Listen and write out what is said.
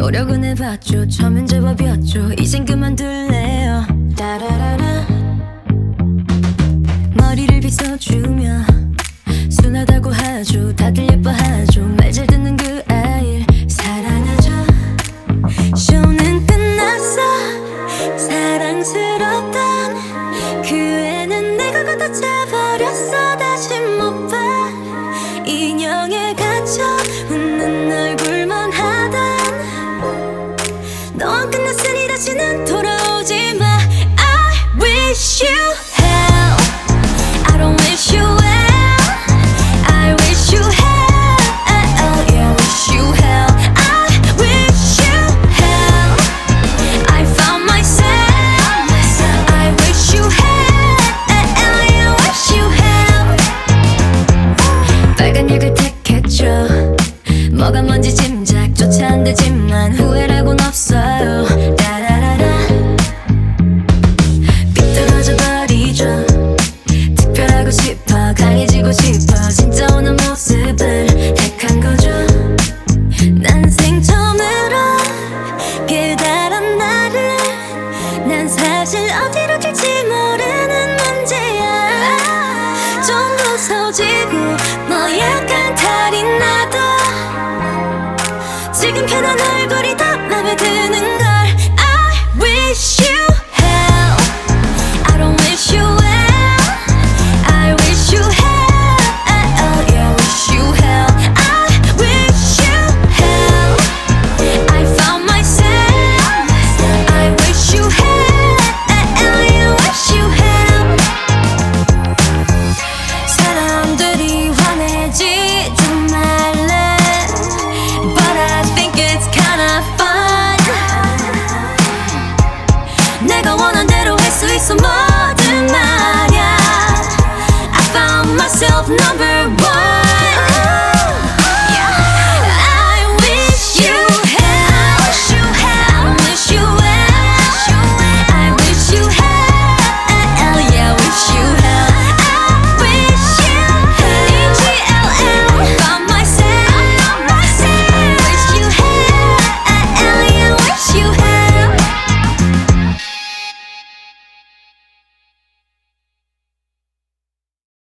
노력은 해봤죠. 처음엔 제법이었죠. 이젠 그만둘래요. 따라라라. 머리를 빗어주며 순하다고 하죠. 다들 예뻐하죠. 말 잘 듣는 그 아이를 사랑하죠. 쇼는 끝났어. 사랑스럽던 그 애는 내가 걷어차버렸어. 다시 못 봐. 인형에 갇혀 웃는 얼굴만 하던 너와 끝났으니 다시는 돌아오지 마. I wish you hell. I don't wish you well. I wish you hell. Yeah, wish you hell. I wish you hell. I found myself. I wish you hell. Yeah, wish you hell. 빨간 약을 택했죠. 뭐가 뭔지 짐작조차 안 되지만 후회라고는 없어요. 따라라라. 삐뚤어져 버리죠. 특별하고 싶어 강해지고 싶어 진짜 오는 모습을 택한 거죠. 난생 처음으로 깨달은 나를 난 사실 어디로 갈지 모르는 문제야. 좀 무서워지고 뭐 약간 탈이 나도 지금 편한 얼굴이 더 맘에 드는 걸. I wish you hell. I don't wish you well. I wish you hell. Yeah, wish you hell. I wish you hell. I found myself. I wish you hell. Yeah, wish you hell. 사람들이 화내지도 말래. But I think it's kinda fun. 내가 원한 대로 할 수 있어 뭐든 말야. I found myself number